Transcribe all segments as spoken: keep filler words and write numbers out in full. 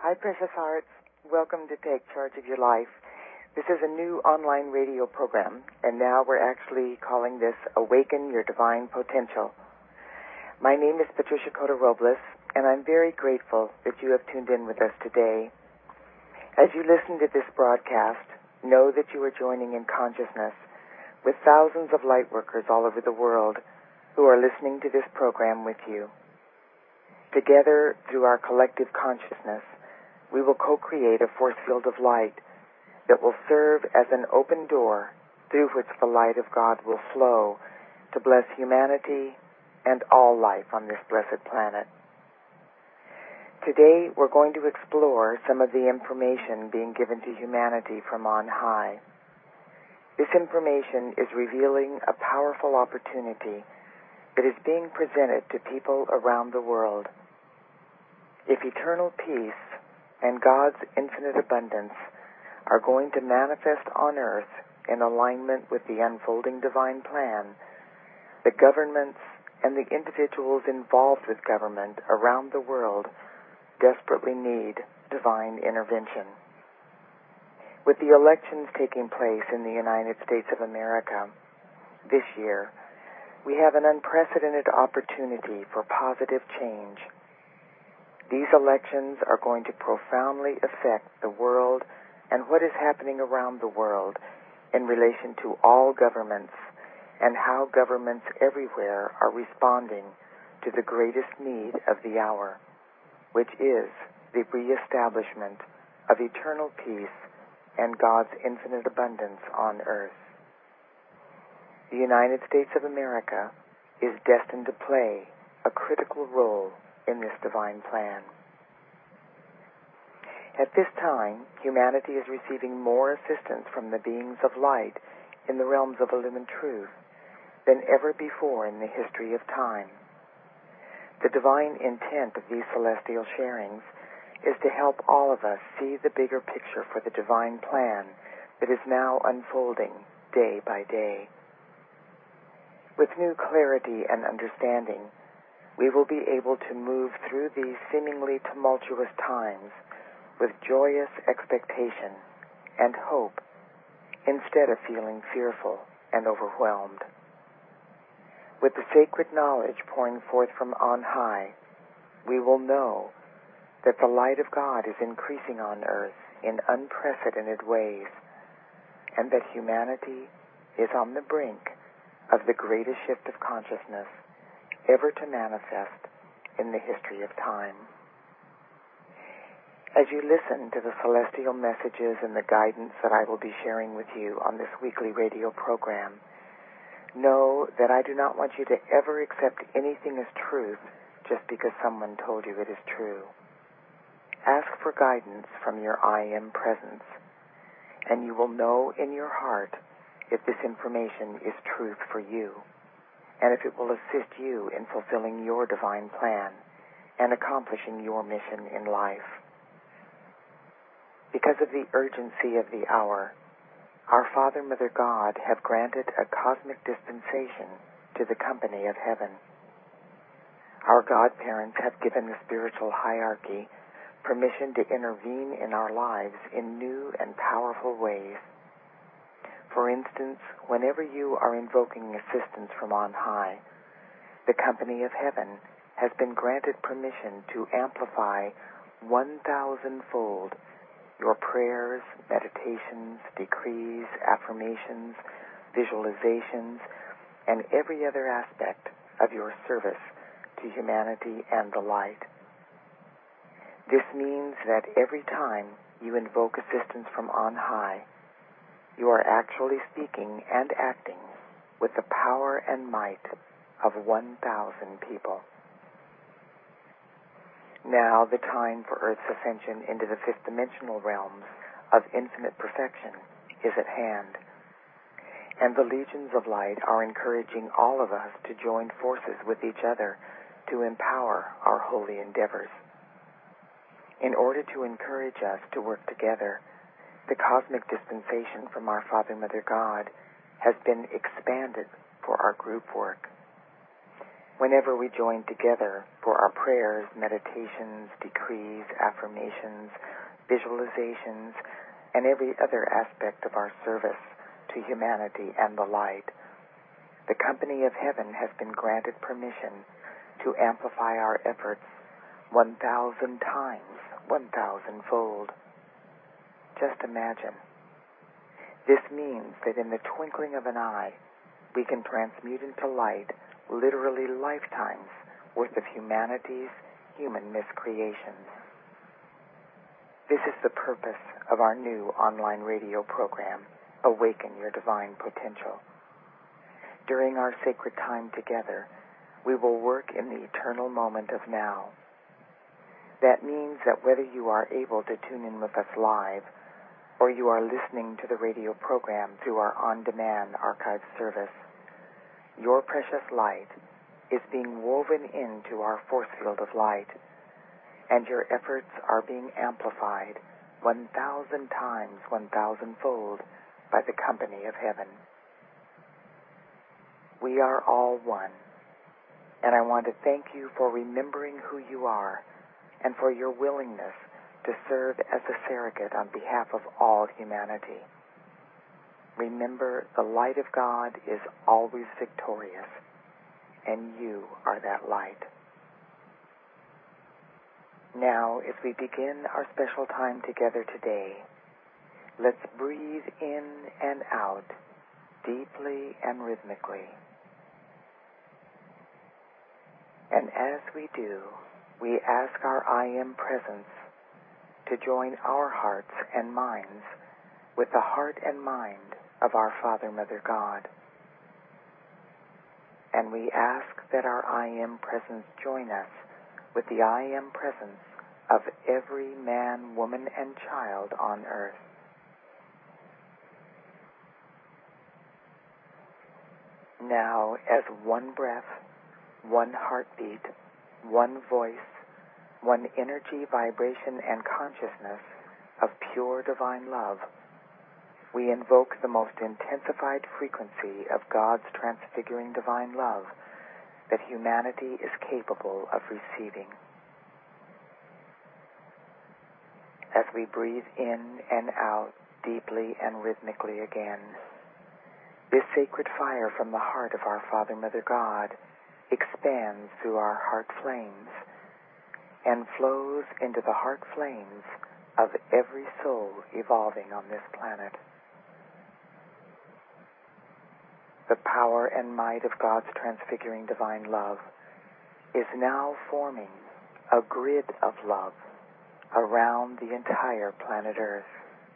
Hi, precious hearts. Welcome to Take Charge of Your Life. This is a new online radio program, and now we're actually calling this Awaken Your Divine Potential. My name is Patricia Cota Robles, and I'm very grateful that you have tuned in with us today. As you listen to this broadcast, know that you are joining in consciousness with thousands of light workers all over the world who are listening to this program with you. Together, through our collective consciousness, we will co-create a force field of light that will serve as an open door through which the light of God will flow to bless humanity and all life on this blessed planet. Today, we're going to explore some of the information being given to humanity from on high. This information is revealing a powerful opportunity that is being presented to people around the world. If eternal peace and God's infinite abundance are going to manifest on earth in alignment with the unfolding divine plan, the governments and the individuals involved with government around the world desperately need divine intervention. With the elections taking place in the United States of America this year, we have an unprecedented opportunity for positive change. These elections are going to profoundly affect the world and what is happening around the world in relation to all governments and how governments everywhere are responding to the greatest need of the hour, which is the reestablishment of eternal peace and God's infinite abundance on earth. The United States of America is destined to play a critical role in this divine plan. At this time, humanity is receiving more assistance from the beings of light in the realms of illumined truth than ever before in the history of time. The divine intent of these celestial sharings is to help all of us see the bigger picture for the divine plan that is now unfolding day by day. With new clarity and understanding, we will be able to move through these seemingly tumultuous times with joyous expectation and hope instead of feeling fearful and overwhelmed. With the sacred knowledge pouring forth from on high, we will know that the light of God is increasing on earth in unprecedented ways, and that humanity is on the brink of the greatest shift of consciousness ever to manifest in the history of time. As you listen to the celestial messages and the guidance that I will be sharing with you on this weekly radio program, know that I do not want you to ever accept anything as truth just because someone told you it is true. Ask for guidance from your I Am presence, and you will know in your heart if this information is truth for you, and if it will assist you in fulfilling your divine plan and accomplishing your mission in life. Because of the urgency of the hour, our Father, Mother God have granted a cosmic dispensation to the company of heaven. Our godparents have given the spiritual hierarchy permission to intervene in our lives in new and powerful ways. For instance, whenever you are invoking assistance from on high, the company of heaven has been granted permission to amplify one thousand-fold your prayers, meditations, decrees, affirmations, visualizations, and every other aspect of your service to humanity and the light. This means that every time you invoke assistance from on high, you are actually speaking and acting with the power and might of one thousand people. Now the time for Earth's ascension into the fifth dimensional realms of infinite perfection is at hand, and the legions of light are encouraging all of us to join forces with each other to empower our holy endeavors. In order to encourage us to work together, the cosmic dispensation from our Father, Mother God has been expanded for our group work. Whenever we join together for our prayers, meditations, decrees, affirmations, visualizations, and every other aspect of our service to humanity and the light, the company of heaven has been granted permission to amplify our efforts one thousand times, one thousand fold. Just imagine. This means that in the twinkling of an eye, we can transmute into light literally lifetimes worth of humanity's human miscreations. This is the purpose of our new online radio program, Awaken Your Divine Potential. During our sacred time together, we will work in the eternal moment of now. That means that whether you are able to tune in with us live or you are listening to the radio program through our on-demand archive service, your precious light is being woven into our force field of light, and your efforts are being amplified one thousand times, one thousand fold by the company of heaven. We are all one, and I want to thank you for remembering who you are and for your willingness to serve as a surrogate on behalf of all humanity. Remember, the light of God is always victorious, and you are that light. Now, as we begin our special time together today, let's breathe in and out, deeply and rhythmically. And as we do, we ask our I Am Presence to join our hearts and minds with the heart and mind of our Father, Mother, God. And we ask that our I Am Presence join us with the I Am Presence of every man, woman, and child on earth. Now, as one breath, one heartbeat, one voice, one energy, vibration, and consciousness of pure divine love, we invoke the most intensified frequency of God's transfiguring divine love that humanity is capable of receiving. As we breathe in and out deeply and rhythmically again, this sacred fire from the heart of our Father, Mother, God expands through our heart flames and flows into the heart flames of every soul evolving on this planet. The power and might of God's transfiguring divine love is now forming a grid of love around the entire planet Earth.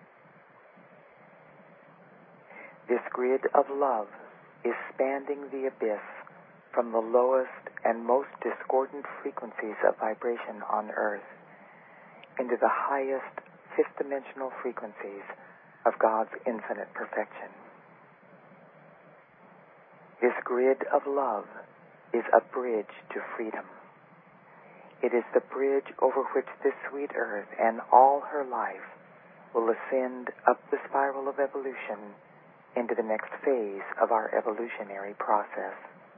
This grid of love is spanning the abyss from the lowest and most discordant frequencies of vibration on Earth into the highest fifth-dimensional frequencies of God's infinite perfection. This grid of love is a bridge to freedom. It is the bridge over which this sweet earth and all her life will ascend up the spiral of evolution into the next phase of our evolutionary process.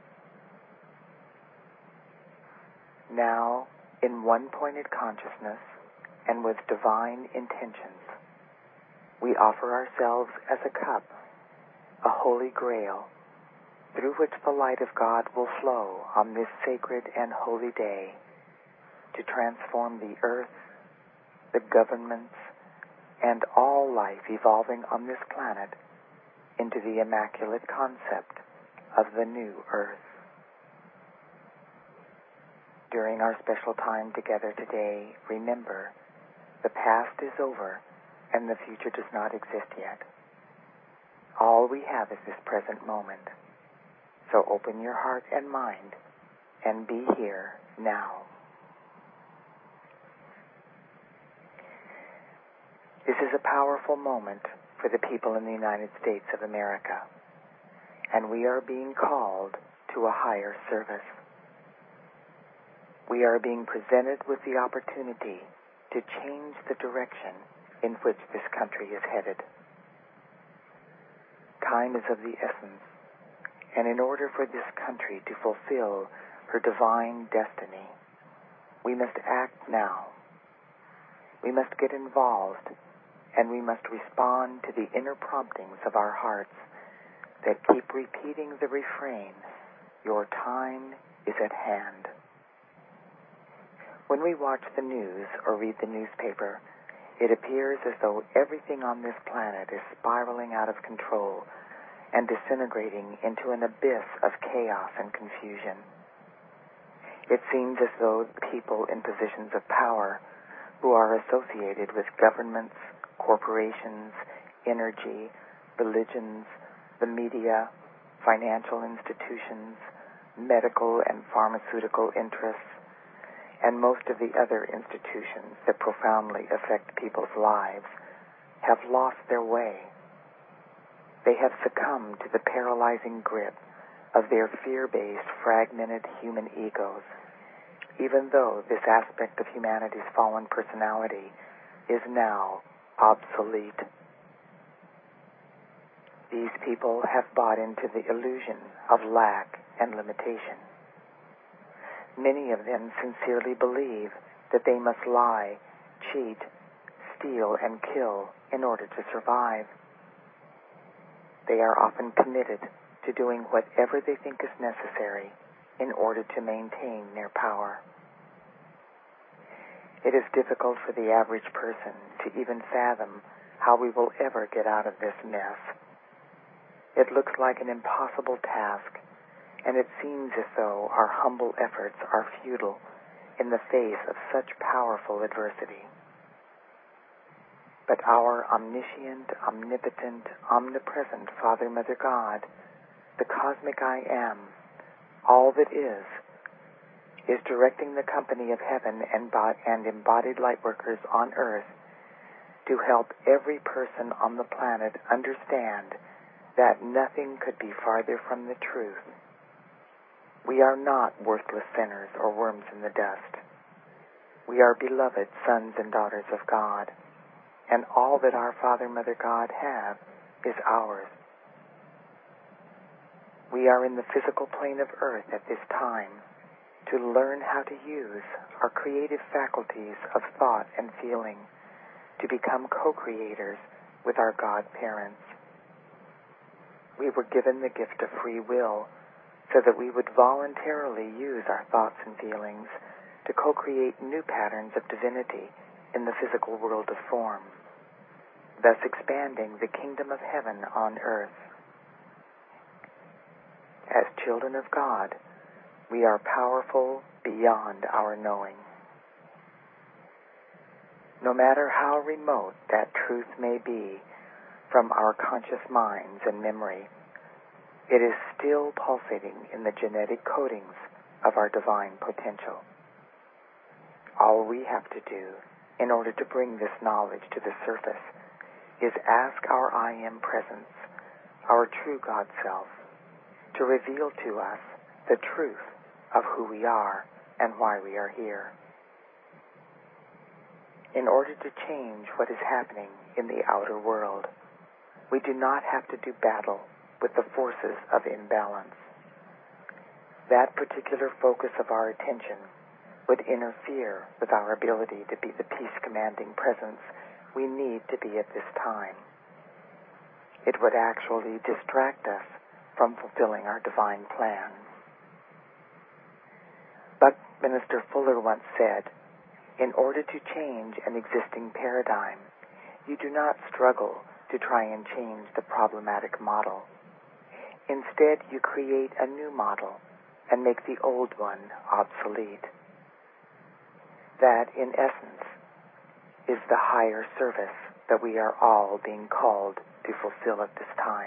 Now, in one-pointed consciousness and with divine intentions, we offer ourselves as a cup, a holy grail, through which the light of God will flow on this sacred and holy day to transform the earth, the governments, and all life evolving on this planet into the immaculate concept of the new earth. During our special time together today, remember, the past is over and the future does not exist yet. All we have is this present moment. So open your heart and mind and be here now. This is a powerful moment for the people in the United States of America, and we are being called to a higher service. We are being presented with the opportunity to change the direction in which this country is headed. Time is of the essence, and in order for this country to fulfill her her divine destiny. We must act now. We must get involved, and we must respond to the inner promptings of our hearts that keep repeating the refrain, "Your time is at hand." When we watch the news or read the newspaper, it appears as though everything on this planet is spiraling out of control and disintegrating into an abyss of chaos and confusion. It seems as though people in positions of power who are associated with governments, corporations, energy, religions, the media, financial institutions, medical and pharmaceutical interests, and most of the other institutions that profoundly affect people's lives, have lost their way. They have succumbed to the paralyzing grip of their fear-based, fragmented human egos, even though this aspect of humanity's fallen personality is now obsolete. These people have bought into the illusion of lack and limitation. Many of them sincerely believe that they must lie, cheat, steal, and kill in order to survive. They are often committed to doing whatever they think is necessary in order to maintain their power. It is difficult for the average person to even fathom how we will ever get out of this mess. It looks like an impossible task, and it seems as though our humble efforts are futile in the face of such powerful adversity. But our omniscient, omnipotent, omnipresent Father, Mother God, the cosmic I Am, all that is, is directing the company of heaven and, bo- and embodied lightworkers on earth to help every person on the planet understand that nothing could be farther from the truth. We are not worthless sinners or worms in the dust. We are beloved sons and daughters of God, and all that our Father, Mother God have is ours. We are in the physical plane of earth at this time to learn how to use our creative faculties of thought and feeling to become co-creators with our God parents. We were given the gift of free will so that we would voluntarily use our thoughts and feelings to co-create new patterns of divinity in the physical world of form, thus expanding the kingdom of heaven on earth. As children of God, we are powerful beyond our knowing. No matter how remote that truth may be from our conscious minds and memory, it is still pulsating in the genetic codings of our divine potential. All we have to do in order to bring this knowledge to the surface is ask our I Am Presence, our true God Self, to reveal to us the truth of who we are and why we are here. In order to change what is happening in the outer world, we do not have to do battle with the forces of imbalance. That particular focus of our attention would interfere with our ability to be the peace-commanding presence we need to be at this time. It would actually distract us from fulfilling our divine plan. Buckminster Fuller once said, "In order to change an existing paradigm, you do not struggle to try and change the problematic model. Instead, you create a new model and make the old one obsolete." That, in essence, is the higher service that we are all being called to fulfill at this time.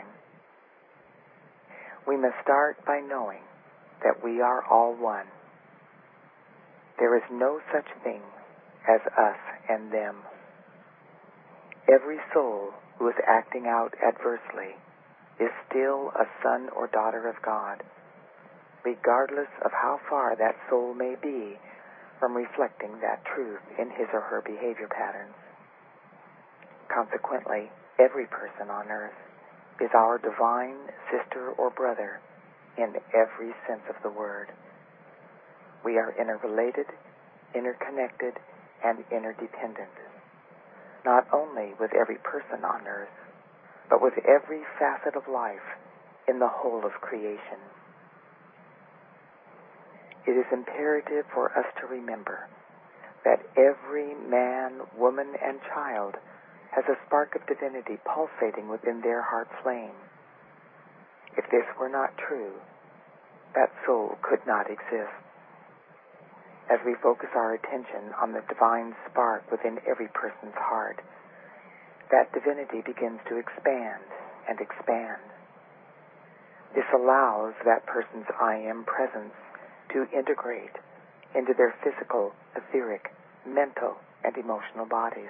We must start by knowing that we are all one. There is no such thing as us and them. Every soul who is acting out adversely is still a son or daughter of God, regardless of how far that soul may be from reflecting that truth in his or her behavior patterns. Consequently, every person on earth is our divine sister or brother in every sense of the word. we are interrelated, interconnected, and interdependent, not only with every person on earth, but with every facet of life in the whole of creation. It is imperative for us to remember that every man, woman, and child has a spark of divinity pulsating within their heart flame. If this were not true, that soul could not exist. As we focus our attention on the divine spark within every person's heart, that divinity begins to expand and expand. This allows that person's I am presence to integrate into their physical, etheric, mental, and emotional bodies.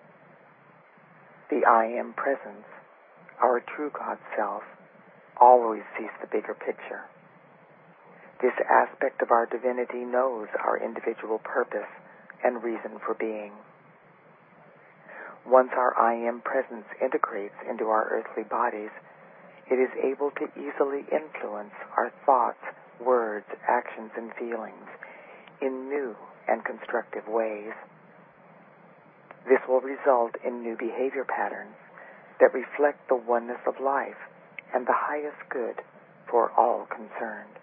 The I am presence, our true God self, always sees the bigger picture. This aspect of our divinity knows our individual purpose and reason for being. Once our I am presence integrates into our earthly bodies, it is able to easily influence our thoughts, words, actions, and feelings in new and constructive ways. This will result in new behavior patterns that reflect the oneness of life and the highest good for all concerned.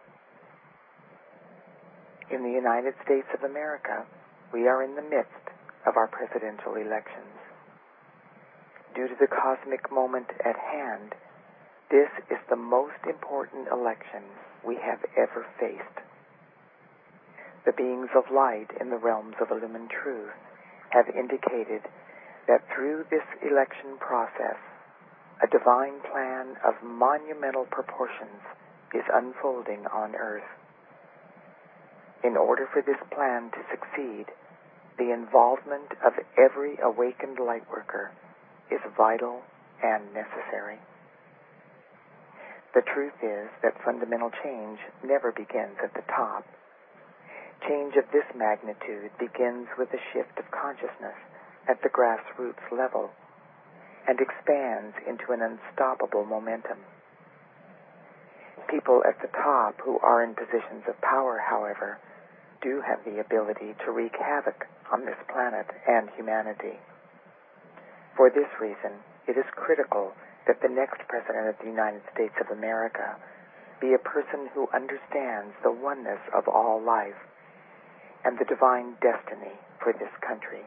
In the United States of America, we are in the midst of our presidential elections. Due to the cosmic moment at hand, this is the most important election we have ever faced. The beings of light in the realms of illumined truth have indicated that through this election process, a divine plan of monumental proportions is unfolding on earth. In order for this plan to succeed, the involvement of every awakened lightworker is vital and necessary. The truth is that fundamental change never begins at the top. Change of this magnitude begins with a shift of consciousness at the grassroots level and expands into an unstoppable momentum. People at the top who are in positions of power, however, do have the ability to wreak havoc on this planet and humanity. For this reason, it is critical that the next President of the United States of America be a person who understands the oneness of all life and the divine destiny for this country.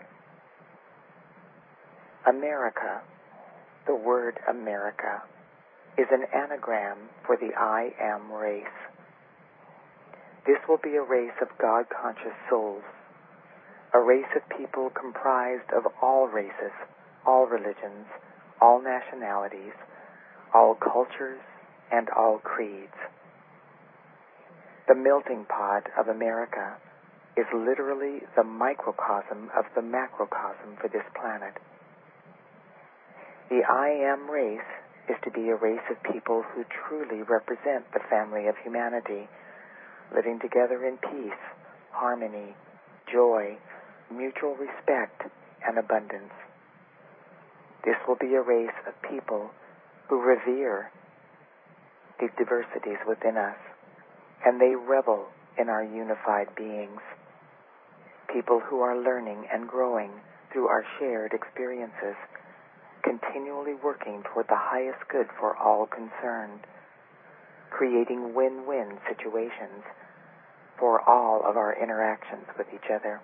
America, the word America, is an anagram for the I am race. This will be a race of God-conscious souls, a race of people comprised of all races, all religions, all nationalities, all cultures, and all creeds. The melting pot of America is literally the microcosm of the macrocosm for this planet. The I am race is to be a race of people who truly represent the family of humanity, living together in peace, harmony, joy, mutual respect, and abundance. This will be a race of people who revere the diversities within us, and they revel in our unified beings. People who are learning and growing through our shared experiences, continually working toward the highest good for all concerned, creating win-win situations for all of our interactions with each other.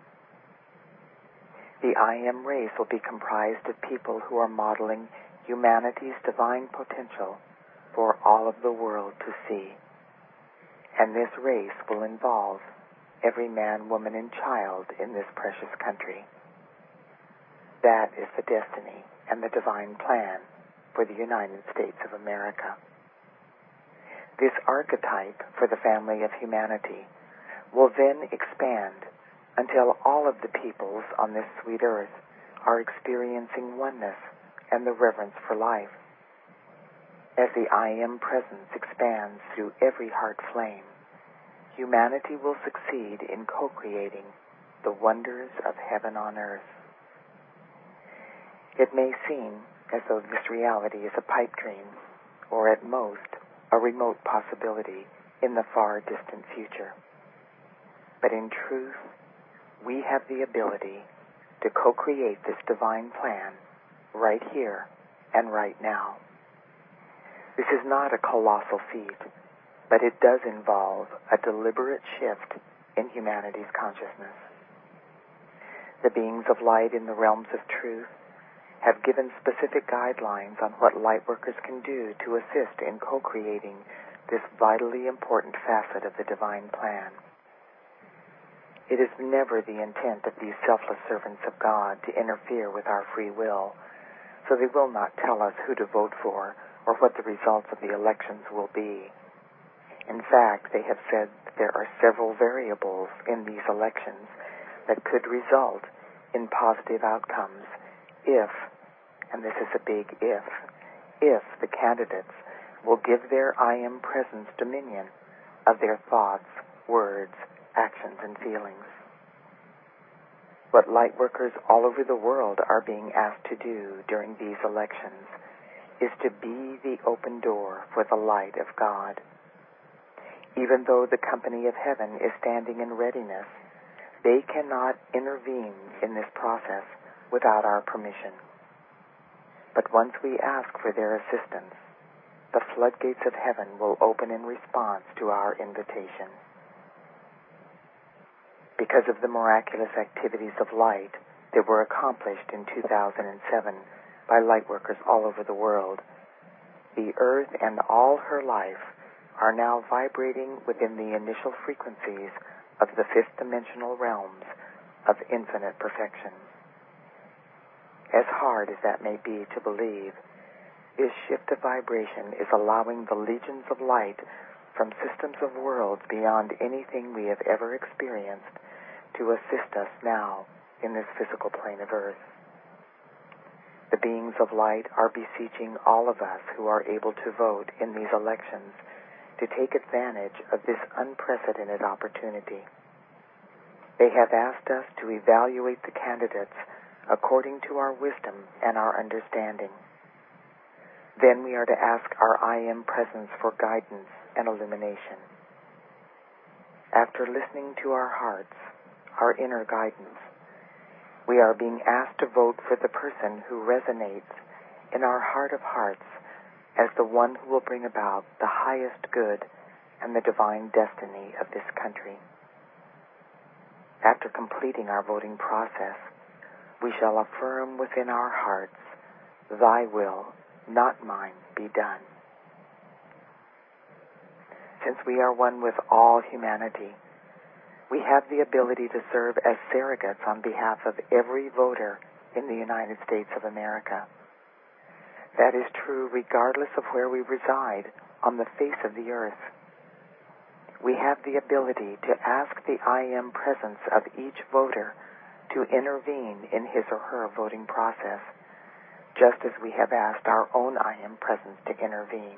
The I am race will be comprised of people who are modeling humanity's divine potential for all of the world to see. And this race will involve every man, woman, and child in this precious country. That is the destiny and the divine plan for the United States of America. This archetype for the family of humanity will then expand until all of the peoples on this sweet earth are experiencing oneness and the reverence for life. As the I am presence expands through every heart flame, humanity will succeed in co-creating the wonders of heaven on earth. It may seem as though this reality is a pipe dream, or at most, a remote possibility in the far distant future. but in truth, we have the ability to co-create this divine plan right here and right now. This is not a colossal feat, but it does involve a deliberate shift in humanity's consciousness. The beings of light in the realms of truth have given specific guidelines on what lightworkers can do to assist in co-creating this vitally important facet of the divine plan. It is never the intent of these selfless servants of God to interfere with our free will, so they will not tell us who to vote for or what the results of the elections will be. In fact, they have said that there are several variables in these elections that could result in positive outcomes if, and this is a big if, if the candidates will give their I Am Presence dominion of their thoughts, words, actions, and feelings. What lightworkers all over the world are being asked to do during these elections is to be the open door for the light of God. Even though the company of heaven is standing in readiness, they cannot intervene in this process without our permission. But once we ask for their assistance, the floodgates of heaven will open in response to our invitation. Because of the miraculous activities of light that were accomplished in two thousand seven by lightworkers all over the world, the earth and all her life are now vibrating within the initial frequencies of the fifth dimensional realms of infinite perfection. As hard as that may be to believe, this shift of vibration is allowing the legions of light from systems of worlds beyond anything we have ever experienced to assist us now in this physical plane of earth. The beings of light are beseeching all of us who are able to vote in these elections to take advantage of this unprecedented opportunity. They have asked us to evaluate the candidates according to our wisdom and our understanding. Then we are to ask our I Am Presence for guidance and illumination. After listening to our hearts, our inner guidance, we are being asked to vote for the person who resonates in our heart of hearts as the one who will bring about the highest good and the divine destiny of this country. After completing our voting process, we shall affirm within our hearts, "Thy will, not mine, be done." Since we are one with all humanity, we have the ability to serve as surrogates on behalf of every voter in the United States of America. That is true regardless of where we reside on the face of the earth. We have the ability to ask the I Am Presence of each voter to intervene in his or her voting process, just as we have asked our own I Am Presence to intervene.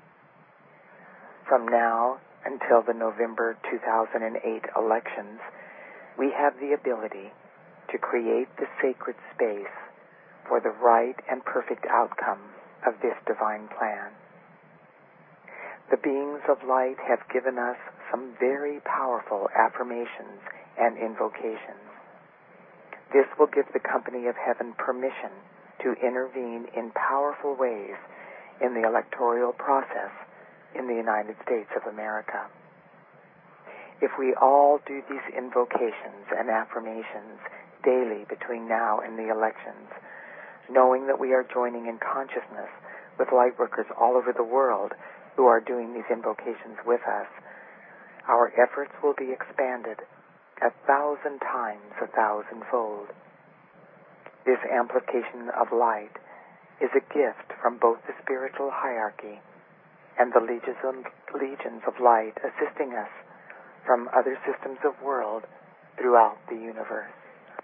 From now until the November two thousand eight elections, we have the ability to create the sacred space for the right and perfect outcome of this divine plan. The beings of light have given us some very powerful affirmations and invocations. This will give the company of heaven permission to intervene in powerful ways in the electoral process in the United States of America. If we all do these invocations and affirmations daily between now and the elections, knowing that we are joining in consciousness with lightworkers all over the world who are doing these invocations with us, our efforts will be expanded a thousand times, a thousandfold. This amplification of light is a gift from both the spiritual hierarchy and the legions of, legions of light assisting us from other systems of world throughout the universe.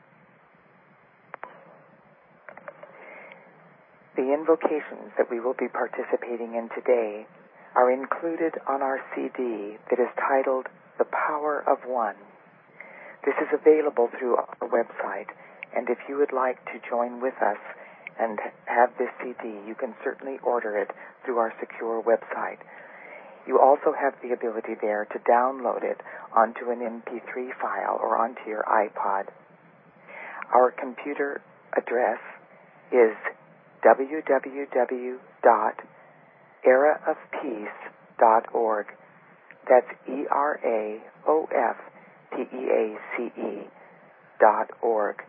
The invocations that we will be participating in today are included on our C D that is titled The Power of One. This is available through our website, and if you would like to join with us and have this C D, you can certainly order it through our secure website. You also have the ability there to download it onto an M P three file or onto your iPod. Our computer address is w w w dot era of peace dot org. That's E R A O F P E A C E dot org.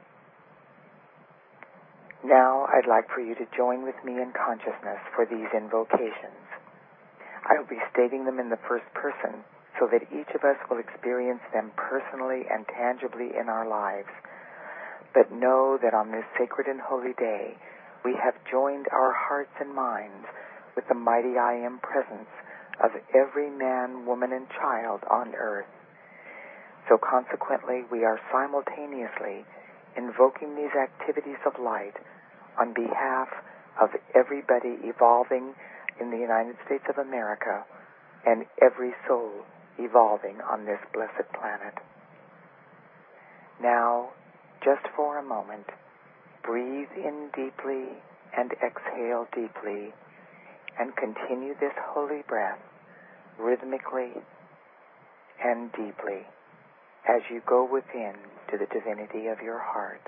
Now I'd like for you to join with me in consciousness for these invocations. I will be stating them in the first person so that each of us will experience them personally and tangibly in our lives. But know that on this sacred and holy day, we have joined our hearts and minds with the mighty I Am presence of every man, woman, and child on earth. So consequently, we are simultaneously invoking these activities of light on behalf of everybody evolving in the United States of America and every soul evolving on this blessed planet. Now, just for a moment, breathe in deeply and exhale deeply, and continue this holy breath rhythmically and deeply as you go within to the divinity of your heart.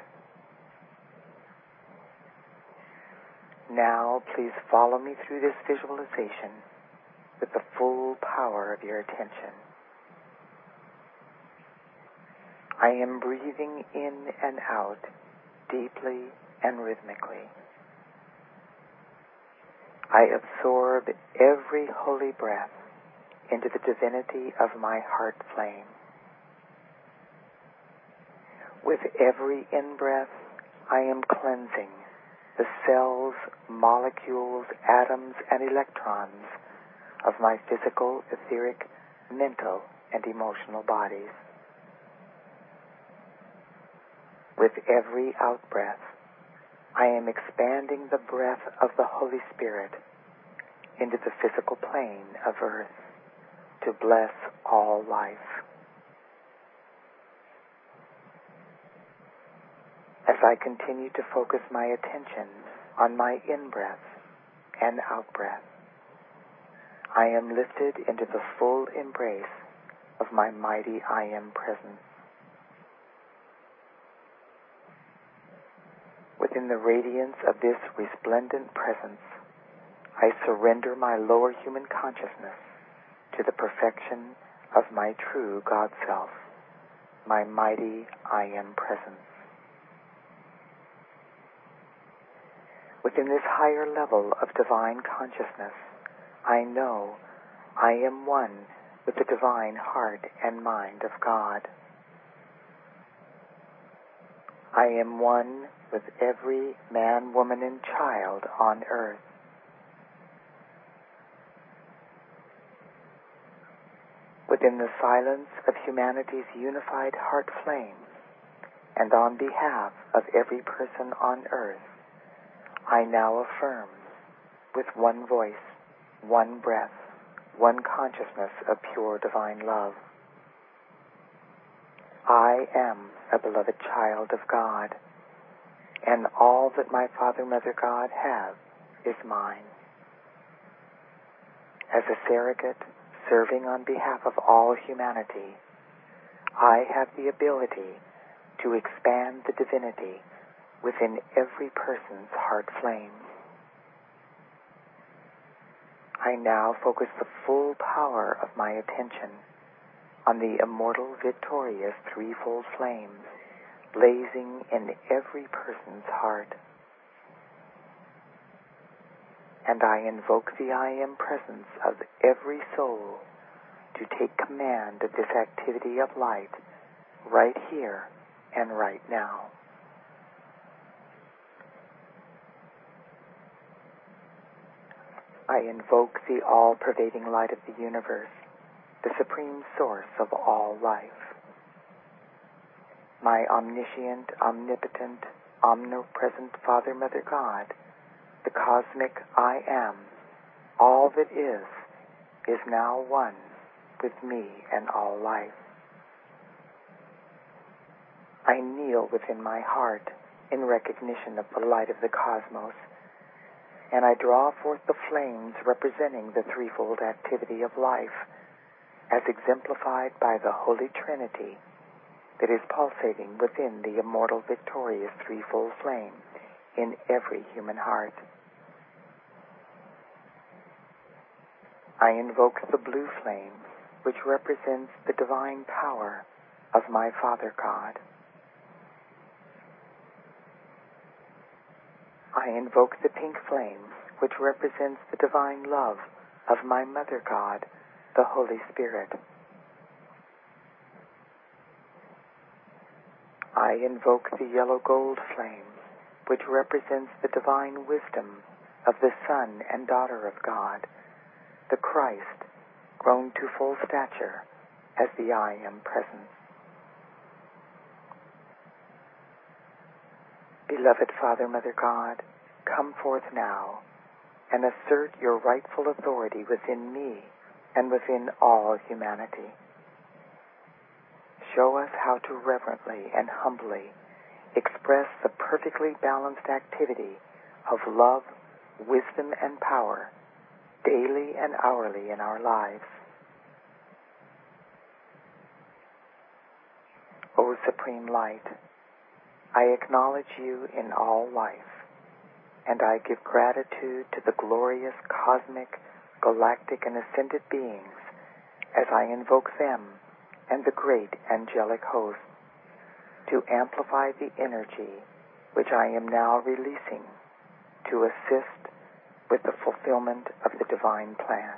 Now, please follow me through this visualization with the full power of your attention. I am breathing in and out deeply and rhythmically. I absorb every holy breath into the divinity of my heart flame. With every in-breath, I am cleansing the cells, molecules, atoms, and electrons of my physical, etheric, mental, and emotional bodies. With every out-breath, I am expanding the breath of the Holy Spirit into the physical plane of earth to bless all life. As I continue to focus my attention on my in-breath and out-breath, I am lifted into the full embrace of my mighty I Am presence. Within the radiance of this resplendent presence, I surrender my lower human consciousness to the perfection of my true God Self, my mighty I Am presence. Within this higher level of divine consciousness, I know I am one with the divine heart and mind of God. I am one with every man, woman, and child on earth. Within the silence of humanity's unified heart flame, and on behalf of every person on earth, I now affirm, with one voice, one breath, one consciousness of pure divine love, I am a beloved child of God, and all that my Father, Mother, God have is mine. As a surrogate serving on behalf of all humanity, I have the ability to expand the divinity within every person's heart flame. I now focus the full power of my attention on the immortal, victorious threefold flames blazing in every person's heart. And I invoke the I Am presence of every soul to take command of this activity of light right here and right now. I invoke the all-pervading light of the universe, the supreme source of all life. My omniscient, omnipotent, omnipresent Father, Mother, God, the cosmic I Am, all that is, is now one with me and all life. I kneel within my heart in recognition of the light of the cosmos and I draw forth the flames representing the threefold activity of life, as exemplified by the Holy Trinity that is pulsating within the immortal victorious threefold flame in every human heart. I invoke the blue flame, which represents the divine power of my Father God. I invoke the pink flame, which represents the divine love of my Mother God, the Holy Spirit. I invoke the yellow gold flame, which represents the divine wisdom of the Son and Daughter of God, the Christ, grown to full stature as the I Am Presence. Beloved Father, Mother God, come forth now and assert your rightful authority within me and within all humanity. Show us how to reverently and humbly express the perfectly balanced activity of love, wisdom, and power daily and hourly in our lives. O Supreme Light, I acknowledge you in all life, and I give gratitude to the glorious cosmic, galactic, and ascended beings as I invoke them and the great angelic host to amplify the energy which I am now releasing to assist with the fulfillment of the divine plan.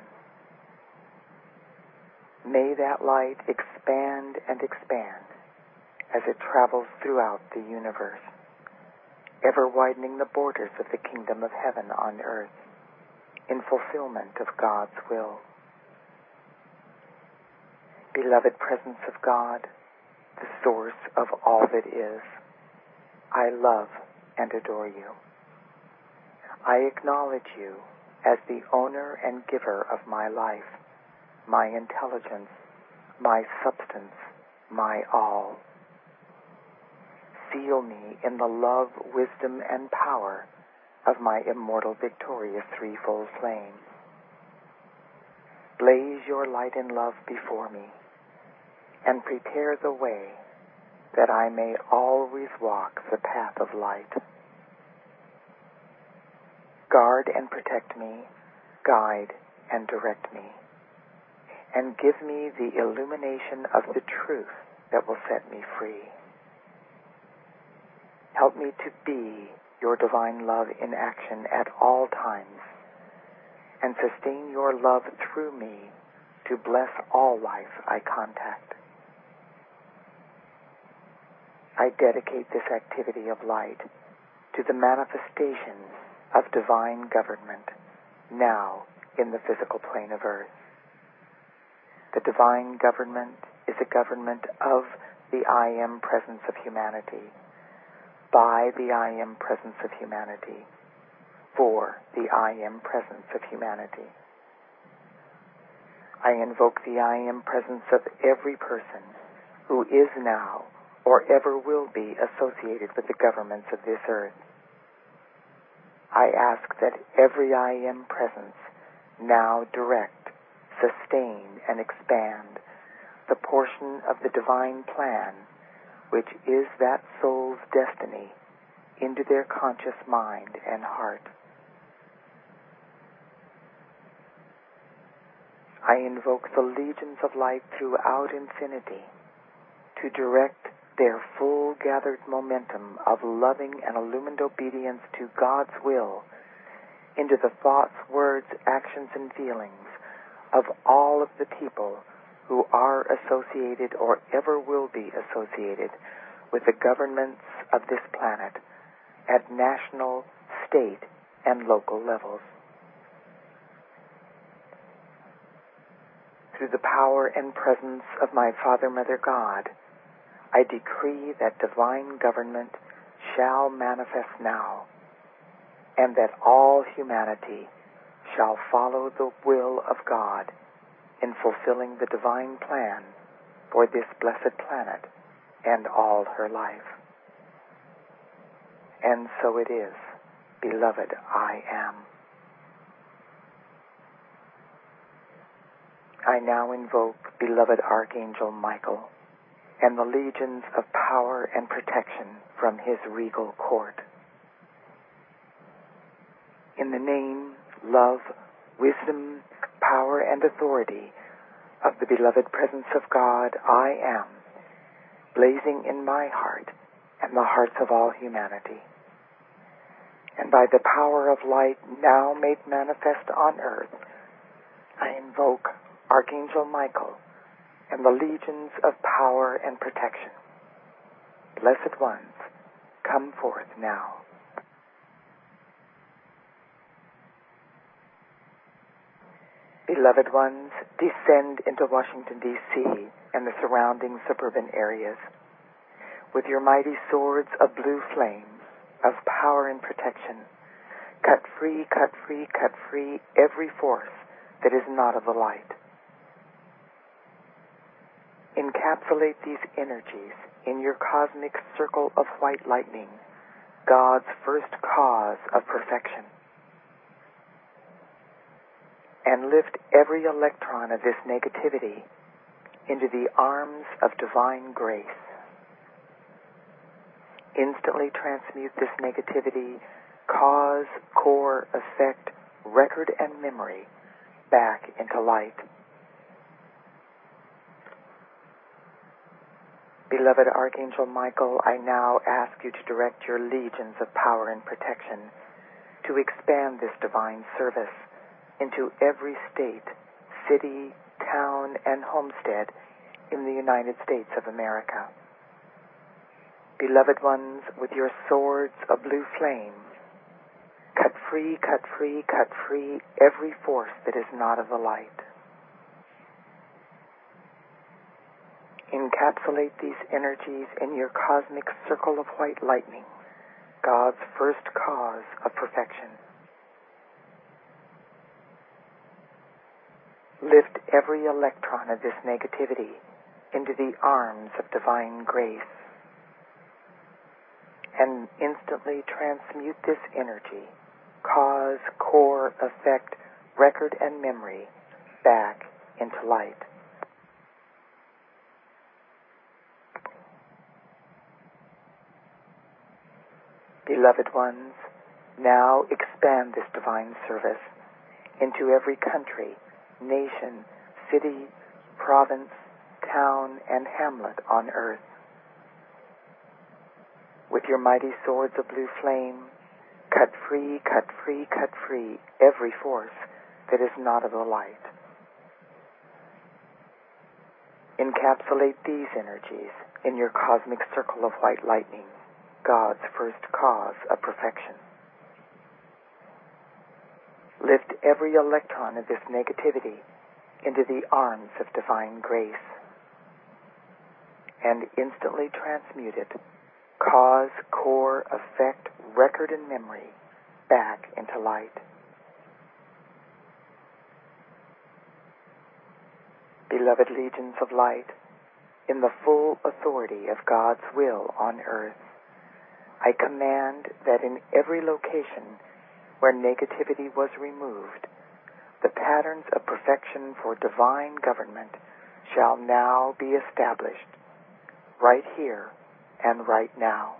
May that light expand and expand as it travels throughout the universe, ever widening the borders of the kingdom of heaven on earth in fulfillment of God's will. Beloved Presence of God, the source of all that is, I love and adore you. I acknowledge you as the owner and giver of my life, my intelligence, my substance, my all. Seal me in the love, wisdom, and power of my immortal victorious threefold flame. Blaze your light and love before me, and prepare the way that I may always walk the path of light. Guard and protect me, guide and direct me, and give me the illumination of the truth that will set me free. Help me to be your divine love in action at all times, and sustain your love through me to bless all life I contact. I dedicate this activity of light to the manifestation of divine government now in the physical plane of earth. The divine government is a government of the I Am Presence of humanity, by the I Am Presence of humanity, for the I Am Presence of humanity. I invoke the I Am Presence of every person who is now or ever will be associated with the governments of this earth. I ask that every I Am Presence now direct, sustain, and expand the portion of the divine plan which is that soul's destiny into their conscious mind and heart. I invoke the legions of light throughout infinity to direct their full gathered momentum of loving and illumined obedience to God's will into the thoughts, words, actions, and feelings of all of the people who are associated or ever will be associated with the governments of this planet at national, state, and local levels. Through the power and presence of my Father, Mother God, I decree that divine government shall manifest now, and that all humanity shall follow the will of God in fulfilling the divine plan for this blessed planet and all her life. And so it is, beloved I Am. I now invoke beloved Archangel Michael and the legions of power and protection from his regal court. In the name, love, wisdom, power, and authority of the beloved presence of God, I am, blazing in my heart and the hearts of all humanity. And by the power of light now made manifest on earth, I invoke Archangel Michael and the legions of power and protection. Blessed ones, come forth now. Beloved ones, descend into Washington, D C and the surrounding suburban areas with your mighty swords of blue flame, of power and protection. Cut free, cut free, cut free every force that is not of the light. Encapsulate these energies in your cosmic circle of white lightning, God's first cause of perfection. And lift every electron of this negativity into the arms of divine grace. Instantly transmute this negativity, cause, core, effect, record, and memory back into light. Beloved Archangel Michael, I now ask you to direct your legions of power and protection to expand this divine service into every state, city, town, and homestead in the United States of America. Beloved ones, with your swords of blue flame, cut free, cut free, cut free every force that is not of the light. Encapsulate these energies in your cosmic circle of white lightning, God's first cause of perfection. Lift every electron of this negativity into the arms of divine grace and instantly transmute this energy, cause, core, effect, record, and memory back into light. Beloved ones, now expand this divine service into every country, nation, city, province, town, and hamlet on earth. With your mighty swords of blue flame, cut free, cut free, cut free every force that is not of the light. Encapsulate these energies in your cosmic circle of white lightning, God's first cause of perfection. Lift every electron of this negativity into the arms of divine grace and instantly transmute it, cause, core, effect, record, and memory back into light. Beloved legions of light, in the full authority of God's will on earth, I command that in every location where negativity was removed, the patterns of perfection for divine government shall now be established, right here and right now.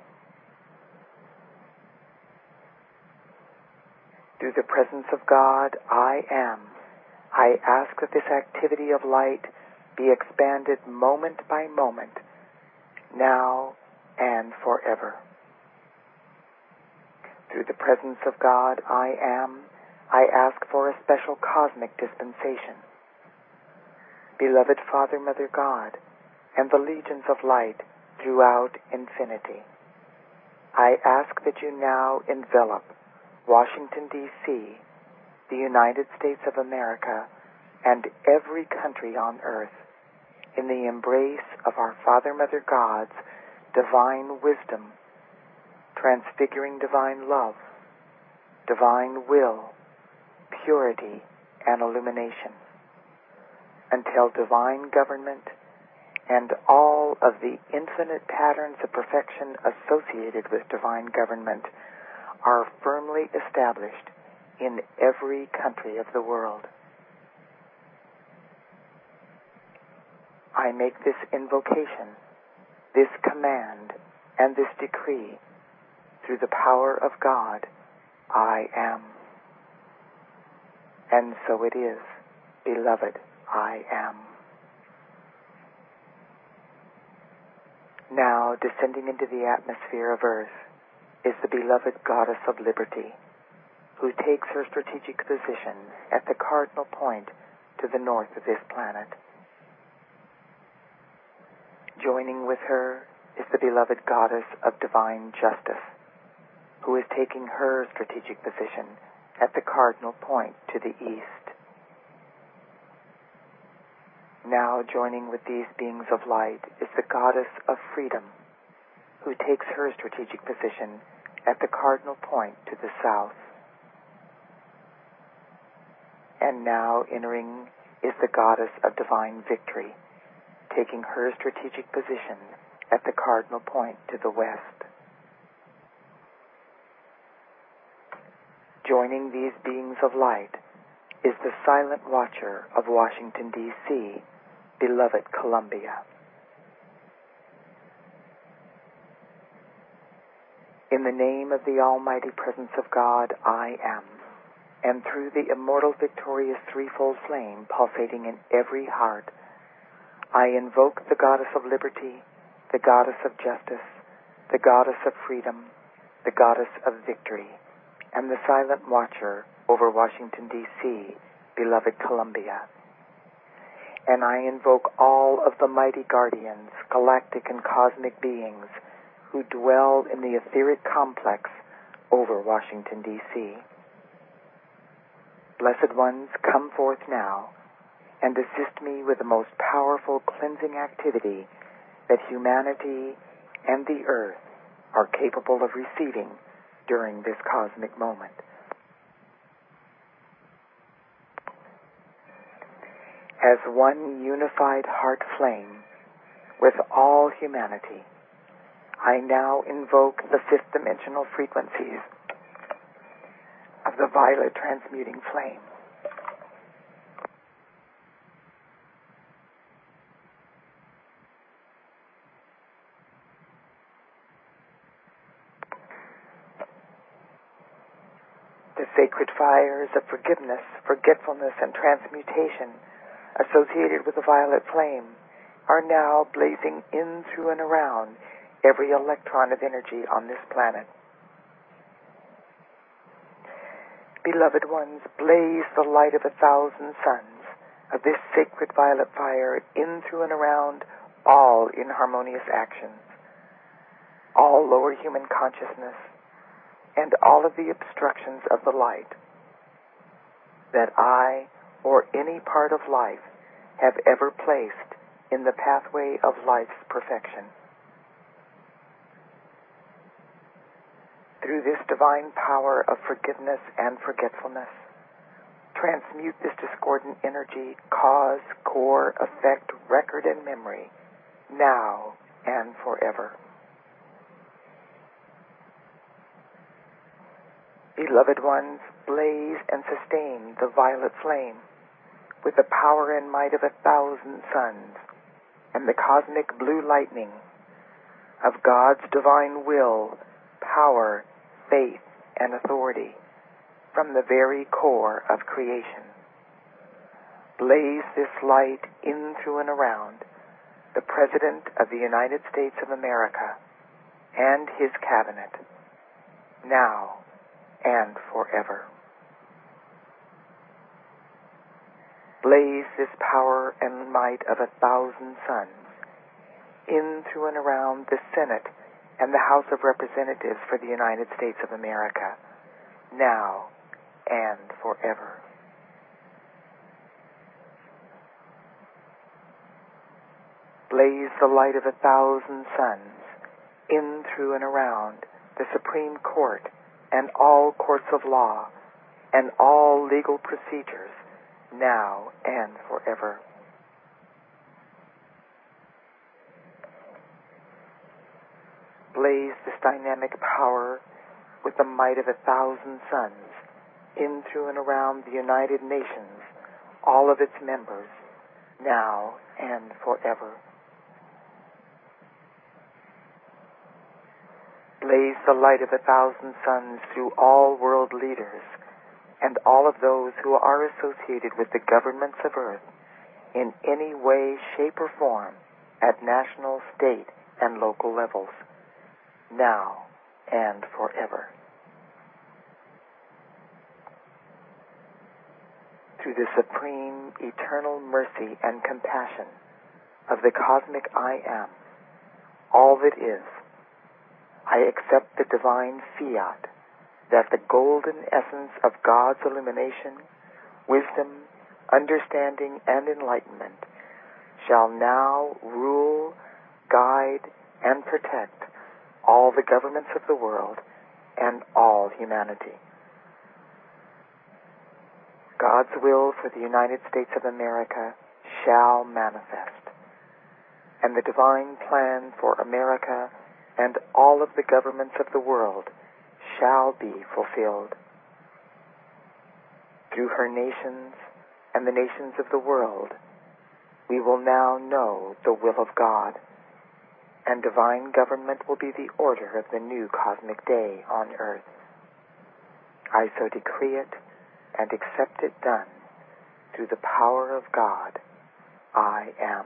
Through the presence of God, I am. I ask that this activity of light be expanded moment by moment, now and forever. Through the presence of God, I am. I ask for a special cosmic dispensation. Beloved Father, Mother God, and the legions of light throughout infinity, I ask that you now envelop Washington, D C, the United States of America, and every country on earth in the embrace of our Father, Mother God's divine wisdom, transfiguring divine love, divine will, purity, and illumination, until divine government and all of the infinite patterns of perfection associated with divine government are firmly established in every country of the world. I make this invocation, this command, and this decree through the power of God. I am. And so it is. Beloved, I am. Now, descending into the atmosphere of Earth is the beloved Goddess of Liberty, who takes her strategic position at the cardinal point to the north of this planet. Joining with her is the beloved Goddess of Divine Justice, who is taking her strategic position at the cardinal point to the east. Now joining with these beings of light is the Goddess of Freedom, who takes her strategic position at the cardinal point to the south. And now entering is the Goddess of Divine Victory, taking her strategic position at the cardinal point to the west. Joining these beings of light is the silent watcher of Washington, D C, beloved Columbia. In the name of the Almighty Presence of God, I am, and through the immortal victorious threefold flame pulsating in every heart, I invoke the Goddess of Liberty, the Goddess of Justice, the Goddess of Freedom, the Goddess of Victory, and the silent watcher over Washington, D C, beloved Columbia. And I invoke all of the mighty guardians, galactic and cosmic beings, who dwell in the etheric complex over Washington, D C. Blessed ones, come forth now and assist me with the most powerful cleansing activity that humanity and the earth are capable of receiving during this cosmic moment. As one unified heart flame with all humanity, I now invoke the fifth dimensional frequencies of the violet transmuting flame. The sacred fires of forgiveness, forgetfulness, and transmutation associated with the violet flame are now blazing in, through, and around every electron of energy on this planet. Beloved ones, blaze the light of a thousand suns of this sacred violet fire in, through, and around all inharmonious actions, all lower human consciousness, and all of the obstructions of the light that I or any part of life have ever placed in the pathway of life's perfection. Through this divine power of forgiveness and forgetfulness, transmute this discordant energy, cause, core, effect, record, and memory, now and forever. Beloved ones, blaze and sustain the violet flame with the power and might of a thousand suns and the cosmic blue lightning of God's divine will, power, faith, and authority from the very core of creation. Blaze this light in, through, and around the President of the United States of America and his cabinet, now and forever. Blaze this power and might of a thousand suns in, through, and around the Senate and the House of Representatives for the United States of America, now and forever. Blaze the light of a thousand suns in, through, and around the Supreme Court and all courts of law and all legal procedures, now and forever. Blaze this dynamic power with the might of a thousand suns in, through, and around the United Nations, all of its members, now and forever. Blaze the light of a thousand suns through all world leaders and all of those who are associated with the governments of earth in any way, shape, or form at national, state, and local levels, now and forever. Through the supreme, eternal mercy and compassion of the cosmic I Am, all that is, I accept the divine fiat that the golden essence of God's illumination, wisdom, understanding, and enlightenment shall now rule, guide, and protect all the governments of the world and all humanity. God's will for the United States of America shall manifest, and the divine plan for America and all of the governments of the world shall be fulfilled. Through her nations and the nations of the world, we will now know the will of God, and divine government will be the order of the new cosmic day on earth. I so decree it and accept it done through the power of God. I am.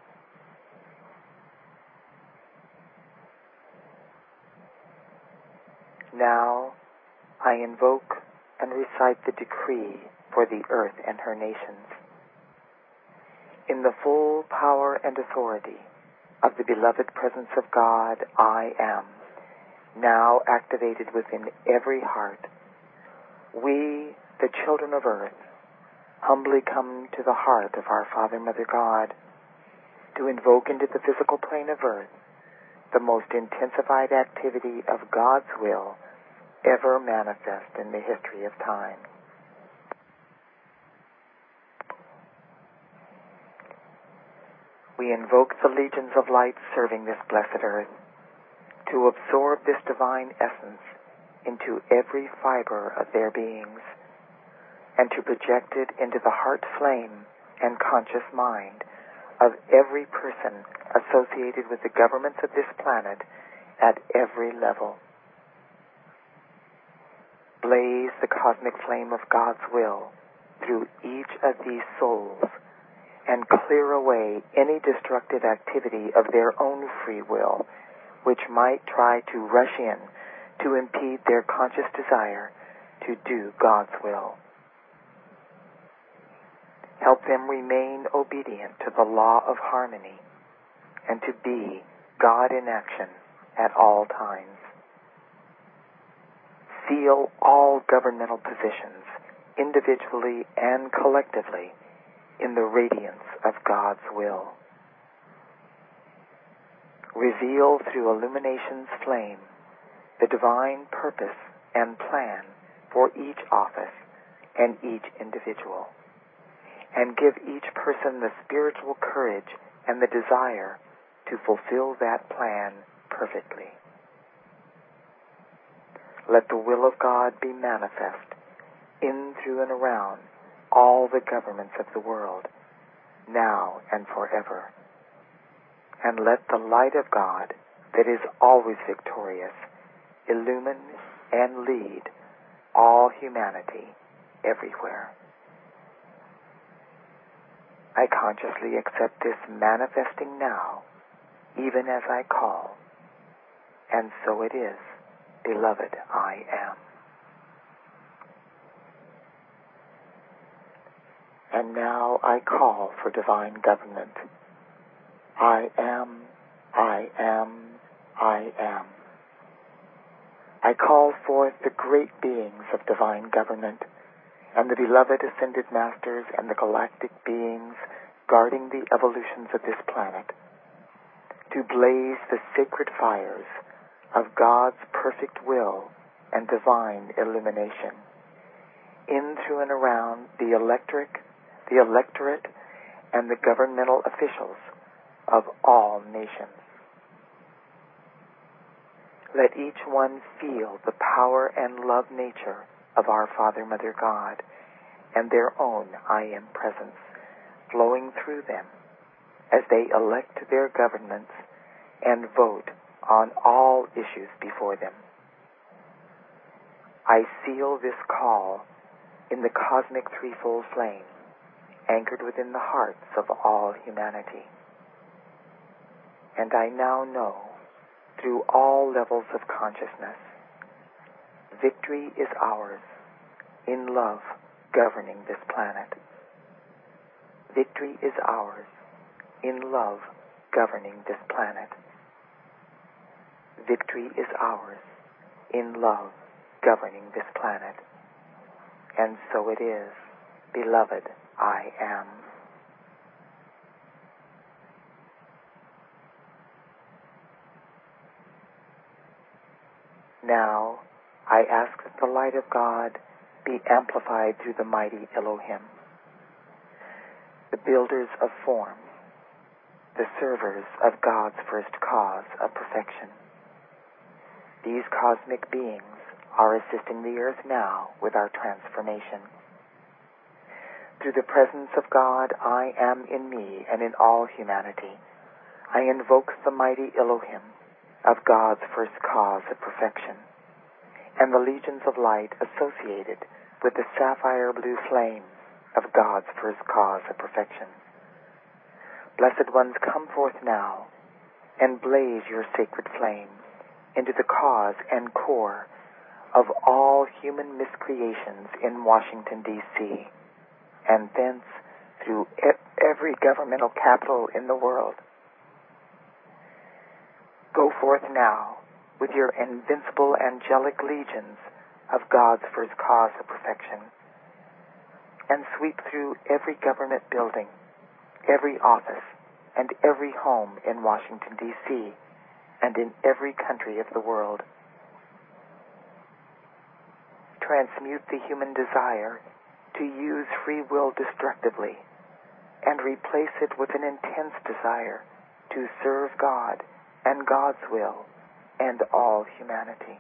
Now I invoke and recite the decree for the earth and her nations. In the full power and authority of the beloved presence of God, I am, now activated within every heart, we, the children of earth, humbly come to the heart of our Father, Mother God, to invoke into the physical plane of earth the most intensified activity of God's will ever manifest in the history of time. We invoke the legions of light serving this blessed earth to absorb this divine essence into every fiber of their beings and to project it into the heart flame and conscious mind of every person associated with the governments of this planet at every level. Blaze the cosmic flame of God's will through each of these souls and clear away any destructive activity of their own free will which might try to rush in to impede their conscious desire to do God's will. Help them remain obedient to the law of harmony and to be God in action at all times. Seal all governmental positions, individually and collectively, in the radiance of God's will. Reveal through illumination's flame the divine purpose and plan for each office and each individual, and give each person the spiritual courage and the desire to fulfill that plan perfectly. Let the will of God be manifest in, through, and around all the governments of the world, now and forever. And let the light of God, that is always victorious, illumine and lead all humanity everywhere. I consciously accept this manifesting now, even as I call, and so it is, beloved I am. And now I call for divine government. I am, I am, I am. I call forth the great beings of divine government and the beloved ascended masters and the galactic beings guarding the evolutions of this planet to blaze the sacred fires of God's perfect will and divine illumination in, through, and around the electric, the electorate, and the governmental officials of all nations. Let each one feel the power and love nature of our Father, Mother God, and their own I Am presence flowing through them as they elect their governments and vote on all issues before them. I seal this call in the cosmic threefold flame, anchored within the hearts of all humanity. And I now know, through all levels of consciousness, victory is ours in love governing this planet. Victory is ours in love governing this planet. Victory is ours in love governing this planet. And so it is, beloved, I am. Now, I ask that the light of God be amplified through the mighty Elohim, the builders of form, the servers of God's first cause of perfection. These cosmic beings are assisting the earth now with our transformation. Through the presence of God, I am in me and in all humanity. I invoke the mighty Elohim of God's first cause of perfection, and the legions of light associated with the sapphire blue flame of God's first cause of perfection. Blessed ones, come forth now and blaze your sacred flame into the cause and core of all human miscreations in Washington, D C, and thence through e- every governmental capital in the world. Go forth now with your invincible angelic legions of God's first cause of perfection, and sweep through every government building, every office, and every home in Washington, D C, and in every country of the world. Transmute the human desire to use free will destructively, and replace it with an intense desire to serve God and God's will and all humanity.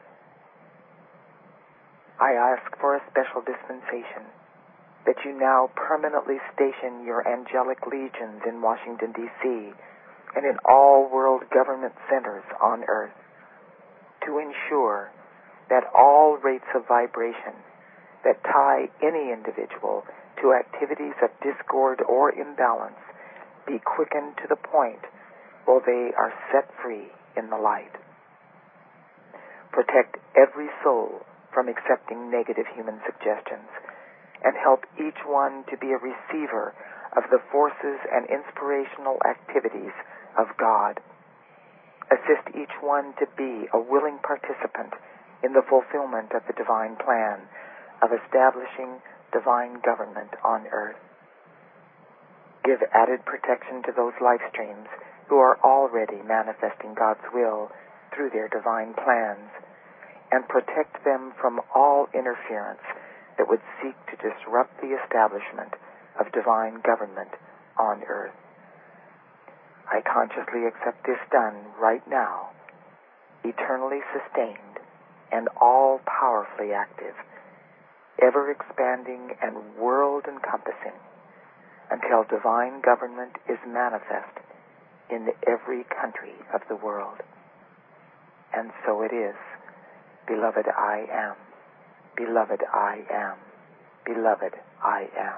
I ask for a special dispensation that you now permanently station your angelic legions in Washington, D C, and in all world government centers on earth, to ensure that all rates of vibration that tie any individual to activities of discord or imbalance be quickened to the point where they are set free in the light. Protect every soul from accepting negative human suggestions, and help each one to be a receiver of the forces and inspirational activities of God. Assist each one to be a willing participant in the fulfillment of the divine plan of establishing divine government on earth. Give added protection to those life streams who are already manifesting God's will through their divine plans, and protect them from all interference that would seek to disrupt the establishment of divine government on earth. I consciously accept this done right now, eternally sustained and all powerfully active, ever expanding and world encompassing, until divine government is manifest in every country of the world. And so it is. Beloved, I am. Beloved, I am. Beloved, I am.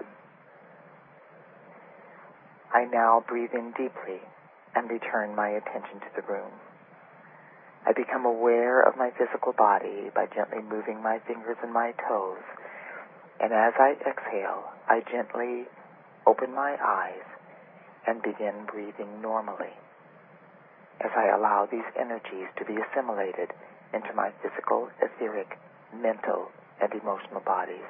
I now breathe in deeply and return my attention to the room. I become aware of my physical body by gently moving my fingers and my toes, and as I exhale, I gently open my eyes and begin breathing normally, as I allow these energies to be assimilated into my physical, etheric, mental, and emotional bodies.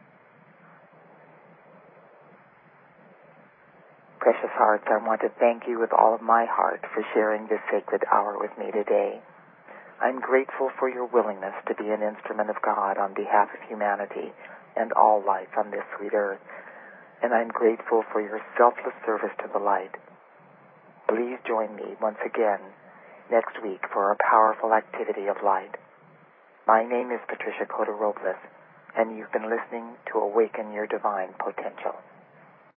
Precious hearts, I want to thank you with all of my heart for sharing this sacred hour with me today. I'm grateful for your willingness to be an instrument of God on behalf of humanity and all life on this sweet earth, and I'm grateful for your selfless service to the light. Please join me once again next week for a powerful activity of light. My name is Patricia Cota Robles, and you've been listening to Awaken Your Divine Potential.